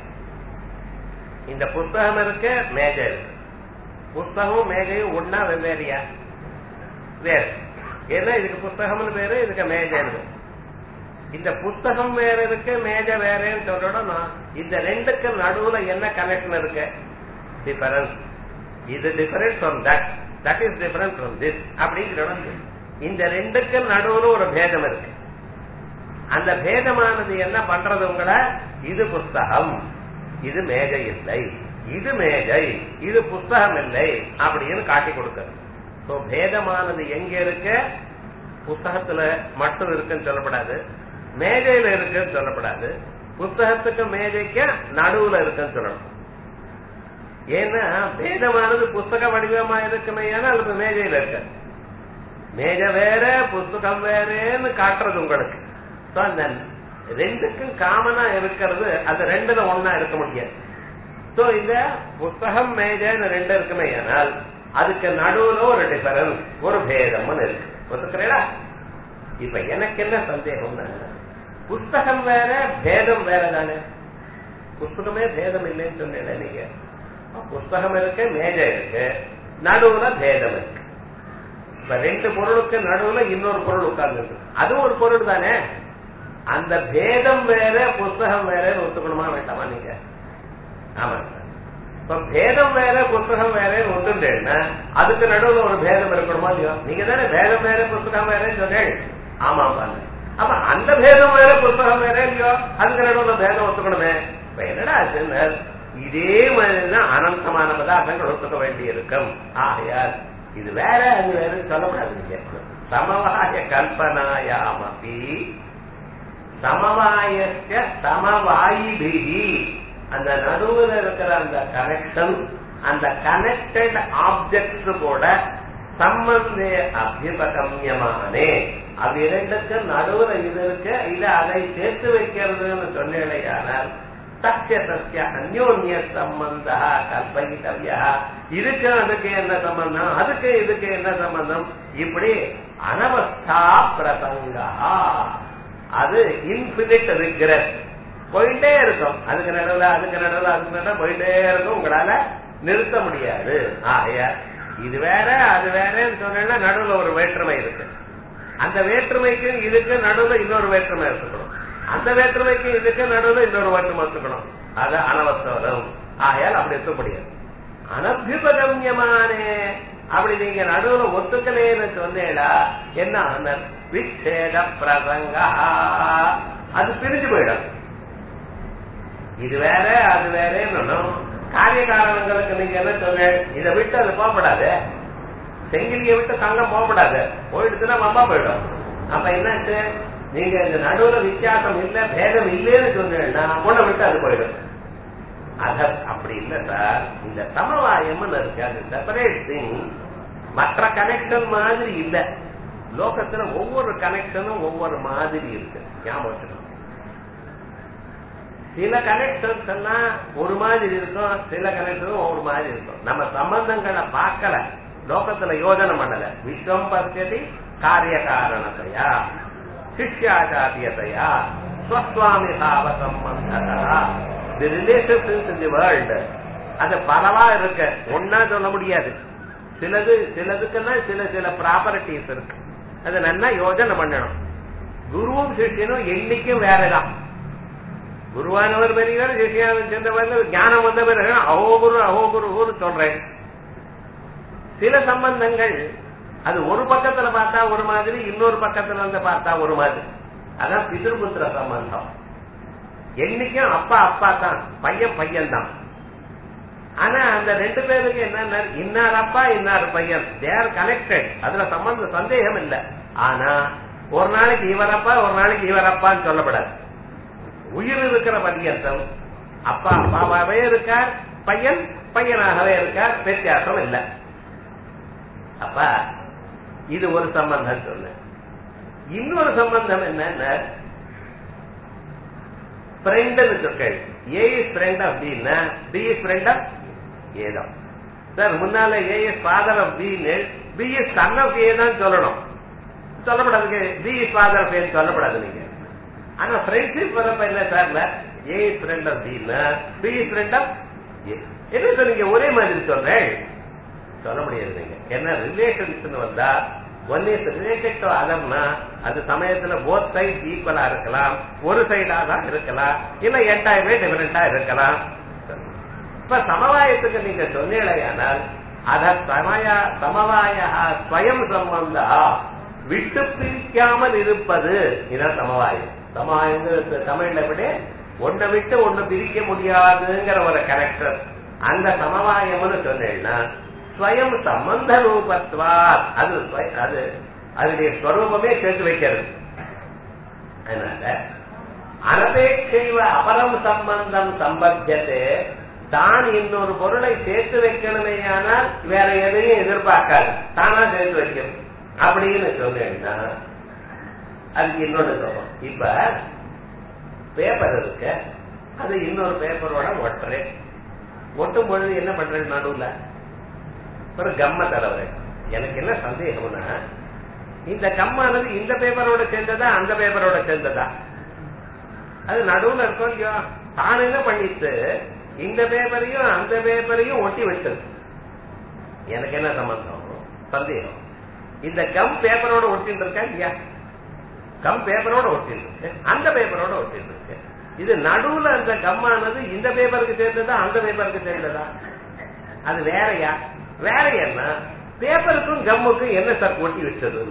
இந்த புஸ்தகம் இருக்கு, மேஜை இருக்கு. புஸ்தகம் மேஜையும் ஒன்னா வெவ்வேறியா? வேறு. ஏன்னா இதுக்கு புஸ்தகம்னு பேரு, இதுக்கு மேஜை இருக்கு. இந்த புஸ்தகம் வேற இருக்கு, மேஜை வேறேன்னு சொல்லணும். இந்த ரெண்டுக்கு நடுவுல என்ன கனெக்ஷன் இருக்கு? டிஃபரன்ஸ். இது difference from that, that is difference from this அப்படிங்கிறது. இந்த ரெண்டுக்கு நடுவுல ஒரு பேதம் இருக்கு. அந்த பேதமானது என்ன பண்றது உங்களை? இது புஸ்தகம், இது மேஜை இல்லை, இது மேஜை, இது புஸ்தகம் இல்லை அப்படின்னு காட்டி கொடுக்கிறது. பேதமானது எங்க இருக்கு? புஸ்தகத்துல மட்டும் இருக்குன்னு சொல்லப்படாது, மேஜையில இருக்குன்னு சொல்லப்படாது, புஸ்தகத்துக்கு மேஜைக்கு நடுவுல இருக்குன்னு சொல்லணும். ஏன்னா பேதமானது புஸ்தக வடிவமா இருக்குமே, அல்லது மேஜையில இருக்கு. மேஜை வேற புஸ்தகம் வேறேன்னு காட்டுறது உங்களுக்கு. அந்த ரெண்டுக்கும் காமனா இருக்கிறது அது ரெண்டுல ஒன்னா இருக்க முடியாது. சோ இந்த புஸ்தகம் மேஜைன்னு ரெண்டு இருக்குமே, ஆனால் அதுக்கு நடுவுல ஒரு டிஃபரன்ஸ், ஒரு பேதம்னு இருக்கு. ஒத்துக்கிறீங்களா? இப்ப எனக்கு என்ன சந்தேகம்னா, புஸ்தகம் வேற பேதம் வேற தானே. புஸ்தகமே பேதம் இல்லைன்னு சொன்னீங்க நீங்க. புஸ்தகம் இருக்கு, மேஜை இருக்கு, நடுவுல பேதம் இருக்கு. இப்ப ரெண்டு பொருளுக்கு நடுவுல இன்னொரு பொருள் உட்கார்ந்து, அதுவும் ஒரு பொருள் தானே. அந்த பேதம் வேற புஸ்தகம் வேற ஒத்துக்கணுமா வேண்டாமா நீங்க? ஆமா. இப்ப பேதம் வேற புஸ்தகம் வேற ஒத்துட்டேன்னா அதுக்கு நடுவுல ஒரு பேதம் இருக்கணுமா இல்லையோ? நீங்க தானே பேதம் வேற புஸ்தகம் வேற சொன்னேன். ஆமா பாருங்க. அப்ப அந்த பேதம் வேற புஸ்தகம் வேற இல்லையோ, அதுக்கு நடுவுல பேதம் ஒத்துக்கணுமே. இப்ப என்னடா இதே மாதிரிதான் அனந்தமான பதார்த்தங்கள் ஒத்துக்க வேண்டி இருக்கும். ஆகையால் இது வேற அது வேற சொல்லப்படாது. சமவாய கல்பனாயாமபி சமவாயஸ்ய சமவாயிபிஹி, அந்த நடுவில் இருக்கிற அந்த கனெக்ஷன், அந்த கனெக்டட் ஆப்ஜெக்ட்ஸ் கூட சம்பந்தே அபியுபகம்யமானே, அது இரண்டுக்கு நடுவுல இது இருக்கு, இல்ல அதை சேர்த்து வைக்கிறதுன்னு சொன்னேனால் தஸ்ய தஸ்ய அந்யோன்ய சம்பந்தா கல்பயிதவ்யா. இதுக்கு அதுக்கு என்ன சம்பந்தம், அதுக்கு இதுக்கு என்ன சம்பந்தம், இப்படி அனவஸ்தா பிரசங்கா. அது இன்பினிட் ரிக்ரெட் போயிட்டே இருக்கும். அதுக்கு நடுவில் அதுக்கு நடுவில் அதுக்கு நடுவில் போயிட்டே இருக்கும். உங்களால நிறுத்த முடியாது. ஆகையா இது வேற அது வேறன்னு சொன்னா நடுவில் ஒரு வேற்றுமை இருக்கு. அந்த வேற்றுமைக்கு இதுக்கு நடுவில் இன்னொரு வேற்றுமை இருக்கணும். அந்த வேற்றுமைக்கு இதுக்கு நடுவில் இன்னொரு வேற்றுமை இருக்கணும். அது அனவஸ்தம். ஆகையால் அப்படி இருக்க முடியாது. அனபியுபகம்யமானே அப்படி நீங்க நடுவுல ஒத்துக்கலேன்னு சொன்னேடா என்ன விச்சேத பிரசங்க, அது பிரிஞ்சு போயிடும். இது வேற அது வேறன்னு காரிய காரணங்களுக்கு நீங்க என்ன சொன்ன, இதை விட்டு அது போகப்படாது, செங்கிலியை விட்டு தங்கம் போகப்படாது, போயிடுச்சுன்னா மம்பா போயிடும். அப்ப என்னாச்சு, நீங்க இந்த நடுவுல வித்தியாசம் இல்ல பேதம் இல்லைன்னு சொன்னீங்கன்னா உன்னை விட்டு அது போயிடும். அத அப்படி இல்ல சார். இந்த சமவாயம் இருக்கு, அது செப்பரேட் திங். மற்ற கனெக்ஷன் மாதிரி இல்ல. லோகத்துல ஒவ்வொரு கனெக்ஷனும் ஒவ்வொரு மாதிரி இருக்கு. ஞாபகம், சில கனெக்ஷன்ஸ் எல்லாம் ஒரு மாதிரி இருக்கும், சில கனெக்ஷனும் ஒவ்வொரு மாதிரி இருக்கும். நம்ம சம்பந்தங்களை பார்க்கல, லோகத்துல யோஜனை பண்ணல. விஸ்வம் பசியதி காரிய காரணத்தையா சிஷ்யாச்சாரியத்தையா ஸ்வஸ்வாமி பாவ சம்பந்தா. தி ரிலேஷன்ஷிப்ஸ் இன் தி வேர்ல்ட் அது பலவா இருக்கு, ஒன்னா சொல்ல முடியாது. சிலது சிலதுக்கெல்லாம் சில சில ப்ராப்பர்ட்டிஸ் இருக்கு. அது நல்லா யோஜனை பண்ணணும். குருவும் சிஷ்யனும் என்னைக்கும் வேறதான். குருவானவர் பெரியவர், சிஷியானவர் சேர்ந்தவர், ஞானம் வந்த பிறகு அஹோகுரு அஹோகுருன்னு சொல்றேன். சில சம்பந்தங்கள் அது ஒரு பக்கத்துல பார்த்தா ஒரு மாதிரி, இன்னொரு பக்கத்துல இருந்து பார்த்தா ஒரு மாதிரி. அதான் பிதிருபுத்திர சம்பந்தம். என்னைக்கும் அப்பா அப்பா தான், பையன் பையன் தான். ஆனா அந்த ரெண்டு பேருக்கு என்ன, இன்னார் அப்பா இன்னார் பையன், தேர் கனெக்டட், அதுல சம்பந்த சந்தேகம் இல்லை. ஆனா ஒரு நாளைக்கு இவரப்பா ஒரு நாளைக்கு இவரப்பான்னு சொல்லப்படாது. உயிர் இருக்கிற பரியந்தம் அப்பா அப்பாவாவே இருக்கார், பையன் பையனாகவே இருக்கார், வித்தியாசம் இல்லை. அப்ப இது ஒரு சம்பந்தம் சொன்ன. இன்னொரு சம்பந்தம் என்ன, ஃப்ரெண்ட் சொற்கள். A is friend of B, B is friend of A தான். சார் முன்னால A is father of B, B is son of A தான் சொல்லணும், சொல்லப்படாது. B is father of A சொல்லப்படாது நீங்க. ஆனா ஃப்ரெண்ட்ஷிப் வரப்ப இல்ல sir, A is friend of B, B is friend of A. என்ன சொன்னீங்க, ஒரே மாதிரி சொல்றேன் சொல்ல முடியாது. நீங்க என்ன ரிலேஷன்ஸ் வந்தா ஒன் இஸ் ரிலேட்டட் டு அதர்னா அது சமயத்துல போத் சைட் ஈக்குவலா இருக்கலாம், ஒரு சைடா தான் இருக்கலாம், இல்ல என்டையர்லி டிஃபரெண்டா இருக்கலாம். இப்ப சமவாயத்துக்கு நீங்க சொன்னீங்களேயானால் அத சமய சமவாய ஸ்வயம் சம்பந்தா விட்டு பிரிக்காமல் இருப்பது, இதான் சமவாயம். சமவாயம் தமிழ்ல விட ஒன்ன விட்டு ஒண்ணு பிரிக்க முடியாதுங்கிற ஒரு கேரக்டர். அந்த சமவாயம்னு சொன்னேன்னா ஸ்வயம் சம்பந்த ரூபத்வா, அது அது அதனுடைய ஸ்வரூபமே சேர்த்து வைக்கிறது. அதனால அனபேட்சைவ அபரம் சம்பந்தம் சம்பத்தியத்தை தான் இன்னொரு பொருளை சேர்த்து வைக்கணுமே, ஆனால் வேற எதையும் எதிர்பார்க்காது, தானா சேர்த்து வைக்கணும் அப்படின்னு சொன்னேன்னா அதுக்கு இன்னொன்று சொல்லும். இப்ப பேப்பர் இருக்கு, அது இன்னொரு பேப்பரோட ஒட்டுறேன். ஒட்டும் பொழுது என்ன பண்றேன், நடுவுல ஒரு கம்ம தலைவரை. எனக்கு என்ன சந்தேகம்னா, இந்த கம்மானது இந்த பேப்பரோட சேர்ந்ததா அந்த பேப்பரோட சேர்ந்ததா? அது நடுவுல இருக்கும் இல்லையோ, தான் என்ன பண்ணிட்டு இந்த பேப்பரையும் அந்த பேப்பரையும் ஒட்டி வச்சது. எனக்கு என்ன சம்பந்தம், சந்தேகம். இந்த கம் பேப்பரோட ஒட்டிட்டு இருக்கா இல்லையா, கம் பேப்பரோட ஒட்டிட்டு இருக்கு, அந்த பேப்பரோட ஒட்டிட்டு இருக்கு. இது நடுவுல அந்த கம்மானது இந்த பேப்பருக்கு சேர்ந்ததா அந்த பேப்பருக்கு சேர்ந்ததா? அது வேறையா? வேற என்ன, பேப்பருக்கும் கம்முக்கும் என்ன சார் ஒட்டி வச்சது?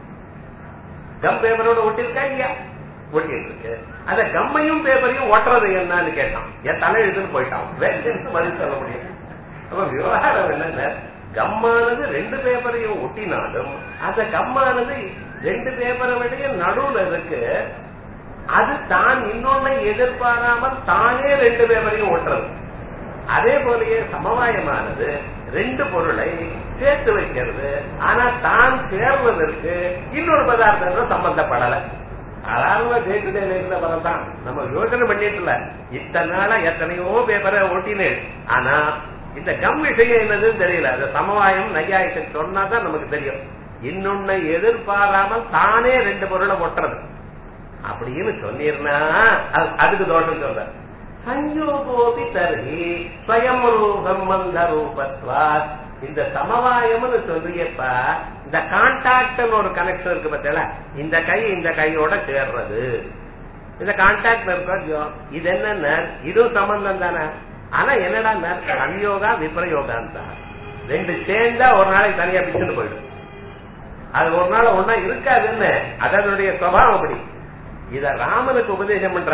கம் பேப்பரோட ஒட்டிருக்கா இல்லையா, ஒட்டிட்டு இருக்கு. அந்த கம்மையும் பேப்பரையும் ஒட்டுறது என்னன்னு கேட்டான். என் தலை எழுதுன்னு போயிட்டான், பதில் சொல்ல முடியும். அப்ப விவகாரம் என்னன்னா, கம்மானது ரெண்டு பேப்பரையும் ஒட்டினாலும் அந்த கம்மானது ரெண்டு பேப்பரை விட நடுவுல இருக்கு. அது தான் இன்னொன்னை எதிர்பாராமல் தானே ரெண்டு பேப்பரையும் ஒட்டுறது. அதே போலயே சமவாயமானது ரெண்டு பொருளை சேர்த்து வைக்கிறது. ஆனா தான் சேர்வதற்கு இன்னொரு பதார்த்தம் சம்பந்தப்படல. சாதாரண டேட்டு இருக்கிற பதம் தான் நம்ம யோசனை பண்ணிட்டு இல்ல. இத்தனை நாளா எத்தனையோ பேப்பரை ஓட்டினேன், ஆனா இந்த கம் விஷயம் என்னதுன்னு தெரியல. அந்த சமவாயம் நையாயிட்டு சொன்னாதான் நமக்கு தெரியும். இன்னொன்னை எதிர்பாராமல் தானே ரெண்டு பொருளை ஒட்டுறது அப்படின்னு சொன்னீர்னா அதுக்கு தோஷம் சொல்ற. சஞ்சோகோபி தர்ஹி ஸ்வயம் சம்பந்த ரூபத்வா. இந்த சமவாயம்னு சொல்றியப்பா, இந்த கான்டாக்ட் ஒரு கனெக்ஷன் இருக்கு பார்த்தல, இந்த கை இந்த கையோட சேர்றது, இந்த கான்டாக்ட் இருக்கோ, இது என்ன, இதுவும் சம்பந்தம் தானே. ஆனா என்னடா சம்யோகா விப்ரயோகான் தான், ரெண்டு சேர்ந்தா ஒரு நாளைக்கு தனியா பிச்சுட்டு போயிடும். அது ஒரு நாள் ஒன்னா இருக்காதுன்னு அதனுடைய சுபாவம் அப்படி. இத ராமனுக்கு உபதேசம் பண்ற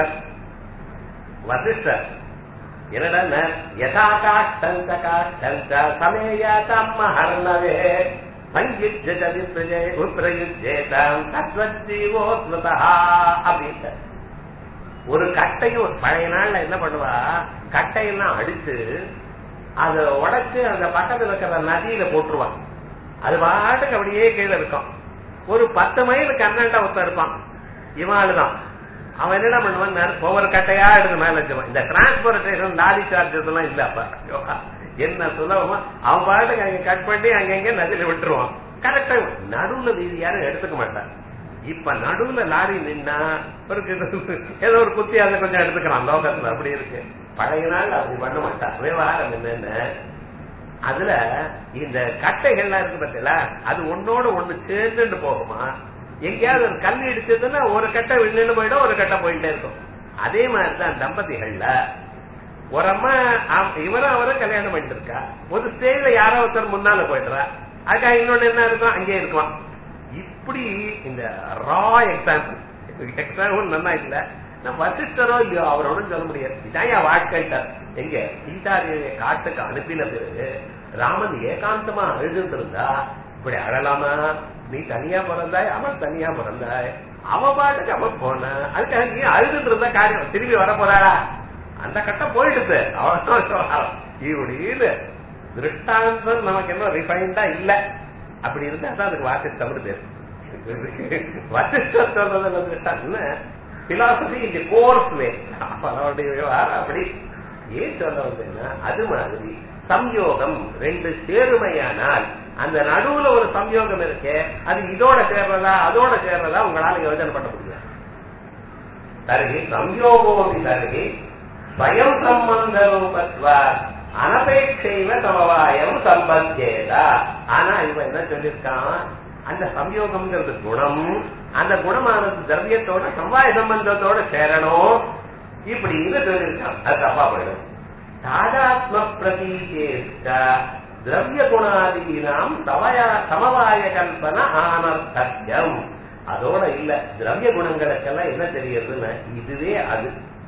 வசிஷ்டர். என்னடா யதா காஷ்டந்த காஷ்டந்த சமேயாதம் மஹர்ணவே சங்கிஜேதம் தத்வஜீவோஸ்மதா அப்படின்ட்டு. ஒரு கட்டையும் பழைய நாள்ல என்ன பண்ணுவா, கட்டையெல்லாம் அடிச்சு அதை உடைச்சு அந்த பக்கத்துல இருக்கிற நதியில போட்டுருவான். அது பாட்டுக்கு அப்படியே கீழே இருக்கும். ஒரு பத்து மைலுக்கு அண்ணாண்டா ஒருத்தன் இருப்பான், இவாளுதான். அவன் என்ன பண்ணுவான், ஒவ்வொரு கட்டையா எடுத்து மேல வச்சுவான். இந்த டிரான்ஸ்போர்டேஷன் லாரி சார்ஜஸ் எல்லாம் இல்ல அப்ப, என்ன சுலபமா அவன் பாட்டுக்கு அங்க கட் பண்ணி அங்கங்க நதியில விட்டுருவான். கரெக்டா நடுவுல வீதி யாரும் எடுத்துக்க மாட்டான். இப்ப நடுவுல லாரி நின்னா ஒரு ஏதோ ஒரு குத்தி அதை கொஞ்சம் எடுத்துக்கிறான் லோகத்துல, அப்படி இருக்கு. பழைய நாள் அப்படி பண்ண மாட்டான். விவகாரம் என்னன்னு, அதுல இந்த கட்டைகள்லாம் இருக்கு பார்த்தீங்களா, அது ஒன்னோட ஒண்ணு சேர்ந்துட்டு போகுமா. எங்கேயாவது ஒரு கல் இடிச்சதுன்னா ஒரு கட்டை நின்று போயிடும், ஒரு கட்டை போயிட்டே இருக்கும். அதே மாதிரிதான் தம்பதிகள்ல ஒரு அம்மா இவரும் அவரும் கல்யாணம் பண்ணிட்டு இருக்கா. ஒரு ஸ்டேஜ்ல யாரோ ஒருத்தர் முன்னால போயிடுறா, அதுக்காக இன்னொன்னு என்ன இருக்கும் அங்கே இருக்கலாம். இப்படி இந்த ரா எக்ஸாம்பிள் எக்ஸாம்பிள் நல்லா இல்ல, நான் வசிஷ்டரோ இல்லையோ அவரோட சொல்ல முடியாது. இதான் என் வாழ்க்கைட்டார். எங்க சீதாதேவியை காட்டுக்கு அனுப்பின பிறகு ராமன் ஏகாந்தமா அழுதுட்டு இருந்தா இப்படி அழலாமா? நீ தனியா பிறந்தாய், அவன் தனியா பிறந்தாய், அவ பாட்டுக்கு அவன் போன, அதுக்காக நீ அழுதுட்டு இருந்தா காரியம் திரும்பி வர போறாளா? அந்த கட்டம் போயிடுது. அவன் இப்படின்னு திருஷ்டாந்தம் நமக்கு என்ன ரிஃபைண்டா இல்ல. அப்படி இருந்தா தான் அதுக்கு வாசிஷ்டம் பேரு. வசிஷ்டம் சொல்றது திருஷ்டாந்தம் பிலாசபி இந்த கோர்ஸ் வே அவனுடைய விவகாரம். அப்படி ஏன் சொல்ல வந்தேன்னா அது மாதிரி சம்யோகம் ரெண்டு சேருமையானால் அந்த நடுவுல ஒரு சம்யோகம் இருக்கு, அது இதோட சேர்றதா அதோட சேர்றதா உங்களால யோசனை பண்ண முடியாது. தருகி சம்யோகோபி தருகி ஸ்வயம் சம்பந்த ரூபத்வா அனபேட்சைவ சமவாயம் சம்பத்தேதா. ஆனா இவன் என்ன சொல்லியிருக்கான், அந்த சம்யோகம்ங்கிறது குணம், அந்த குணமானது திரவியத்தோட சம்வாய சம்பந்தத்தோட சேரணும் இப்படின்னு சொல்லியிருக்கான். அது தப்பா போயிடும். தாதாத்ம பிரதீகேஷ்ட திரவிய குணாதீனாம் சமவாய கல்பன ஆனர்த்தம். அதோட இல்ல, திரவிய குணங்களுக்கெல்லாம் என்ன தெரியுதுன்னு இதுவே அது.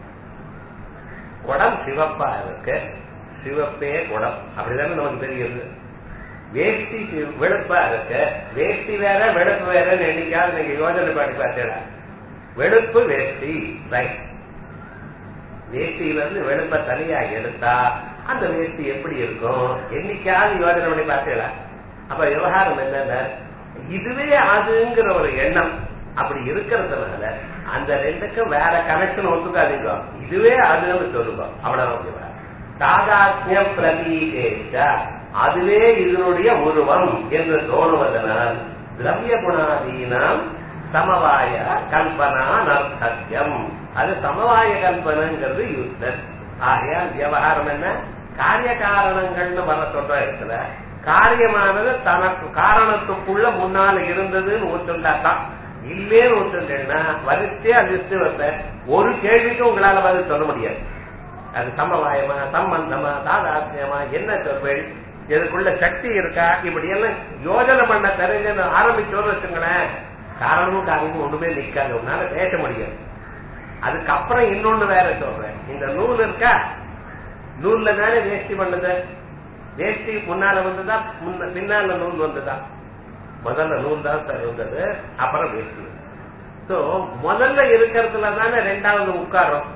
குடம் சிவப்பா இருக்கு, சிவப்பே குடம் அப்படிதானே நமக்கு தெரியுது. வேஷ்டி வெளுப்பா இருக்கு, வேஷ்டி வேற வெளுப்பு வேறன்னு என்னைக்காவது நீங்க யோஜனை பண்ணி பார்த்தீங்களா? வெளுப்பு வேஷ்டி ரைட். வேஷ்டியில இருந்து வெளுப்ப தனியா எடுத்தா அந்த வேஷ்டி எப்படி இருக்கும் என்னைக்காவது யோஜனை பண்ணி பார்த்தீங்களா? அப்ப விவகாரம் என்னன்னா இதுவே அதுங்கிற ஒரு எண்ணம் அப்படி இருக்கிறதுனால அந்த ரெண்டுக்கும் வேற கனெக்ஷன் ஒத்துக்காதீங்க, இதுவே அதுன்னு சொல்லுங்க. அவ்வளவு தாதாத்மிய பிரதீகேஷ அதுவே இதனுடைய உருவம் என்று தோணுவதனால் திரவிய குணாதீனம் சமவாய கல்பனா நர்த்தம். அது சமவாய கல்பனைங்கிறது யூஸ்லெஸ். ஆகையால் விவகாரம் என்ன, காரிய காரணங்கள்னு வர சொல்ற இடத்துல காரியமானது தனக்கு காரணத்துக்குள்ள முன்னால இருந்ததுன்னு ஒத்துண்டாத்தான். இல்லேன்னு ஒத்துட்டேன்னா வரிசையே அதிர்ஷ்டு வந்த ஒரு கேள்விக்கும் உங்களால பதில் சொல்ல முடியாது. அது சமவாயமா சம்பந்தமா தாதாத்மியமா என்ன சொல்வேள், இதுக்குள்ள சக்தி இருக்கா, இப்படி எல்லாம் யோஜனை பண்ண தெரிஞ்சு ஆரம்பிச்சோன்னு வச்சுங்களேன், காரணமும் காரணமும் ஒண்ணுமே நிக்காது, உன்னால பேச முடியாது. அதுக்கப்புறம் இன்னொன்னு வேற சொல்றேன், இந்த நூல் இருக்கா, நூல்ல தானே வேஷ்டி பண்ணுது, வேஷ்டி முன்னால வந்துதான் பின்னால நூல் வந்துதான். முதல்ல நூல் தான் சார் இருந்தது, அப்புறம் வேஷ்டி. சோ முதல்ல இருக்கிறதுல தானே ரெண்டாவது உட்காரம்.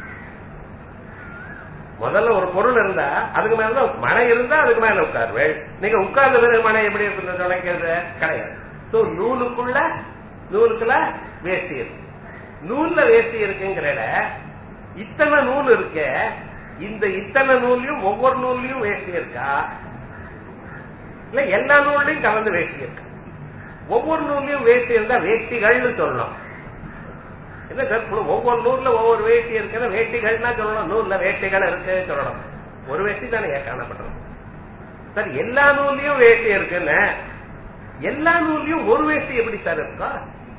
முதல்ல ஒரு பொருள் இருந்தா அதுக்கு மேல மழை இருந்தா அதுக்கு மேல உட்காருவேள். நீங்க உட்கார்ந்த பிறகு மழை எப்படி இருக்கு தொடங்கிறது கிடையாது. சோ நூலுக்குள்ள நூலுக்குள்ள வேஷ்டி இருக்கு, நூல்ல வேஷ்டி இருக்குங்கிற இத்தனை நூல் இருக்க, இந்த இத்தனை நூல்லையும் ஒவ்வொரு நூல்லையும் வேஷ்டி இருக்கா இல்ல எல்லா நூல்லையும் கலந்து வேஷ்டி இருக்கு? ஒவ்வொரு நூல்லையும் வேஷ்டி இருந்தா வேஷ்டிகள்னு சொல்லணும். என்ன சார் ஒவ்வொரு நூல்ல ஒவ்வொரு வேஷ்டி இருக்குன்னா வேஷ்டிகள்னா சொல்லணும், நூல்ல வேஷ்டிகள் இருக்கு சொல்லணும். ஒரு வேஷ்டி தானே காணப்படுறது சார். எல்லா நூல்லையும் வேஷ்டி இருக்குன்னு எல்லா நூல்லையும் ஒரு வேஷ்டி எப்படி சார் இருக்கா?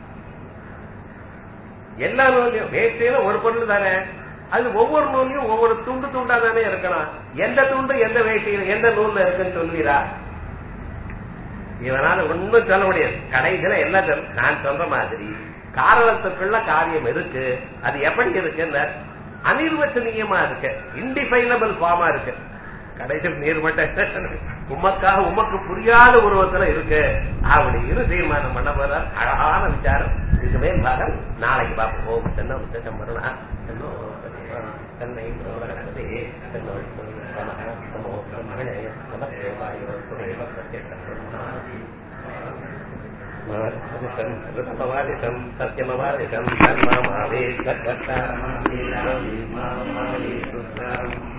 எல்லா நூல்லையும் வேஷ்டியில ஒரு பொருள் தானே, அது ஒவ்வொரு நூல்லையும் ஒவ்வொரு துண்டு துண்டா தானே இருக்கணும். எந்த துண்டு எந்த வேஷ்டியில எந்த நூல்ல இருக்குன்னு சொல்வீரா? இவனால ஒன்னும் சொல்ல முடியாது. கடைசியில எல்லாம் நான் சொல்ற மாதிரி காரணத்துக்குள்ள காரியம் இருக்கு, அது எப்படி இருக்குன்னு அனிர்வச்சனீயமா இருக்கு, இன்டிஃபைனபிள் ஃபார்மா இருக்கு. கடைசி நீர்மட்ட உமக்காக உமக்கு புரியாத உருவத்துல இருக்கு அப்படின்னு தீர்மானம் பண்ண போற அழகான விசாரம். இதுக்கு மேல் பாகம் நாளைக்கு பார்ப்போம். ஓம் தென்ன உத்தம் மரணா தன்னை ऋतमवादिशं सत्यमवादिशं धर्ममावेशकर्ता